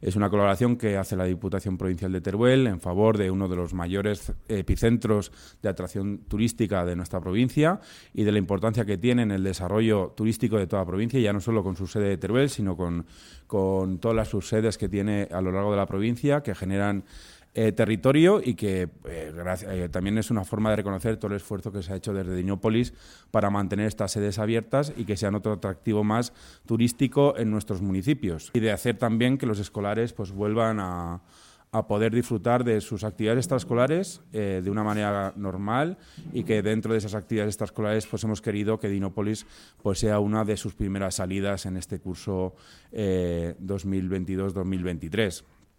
Es una colaboración que hace la Diputación Provincial de Teruel en favor de uno de los mayores epicentros de atracción turística de nuestra provincia y de la importancia que tiene en el desarrollo turístico de toda la provincia, ya no solo con su sede de Teruel, sino con todas las subsedes que tiene a lo largo de la provincia, que generan territorio y que también es una forma de reconocer todo el esfuerzo que se ha hecho desde Dinópolis para mantener estas sedes abiertas y que sean otro atractivo más turístico en nuestros municipios. Y de hacer también que los escolares pues vuelvan a poder disfrutar de sus actividades extraescolares de una manera normal, y que dentro de esas actividades extraescolares pues hemos querido que Dinópolis pues sea una de sus primeras salidas en este curso 2022-2023.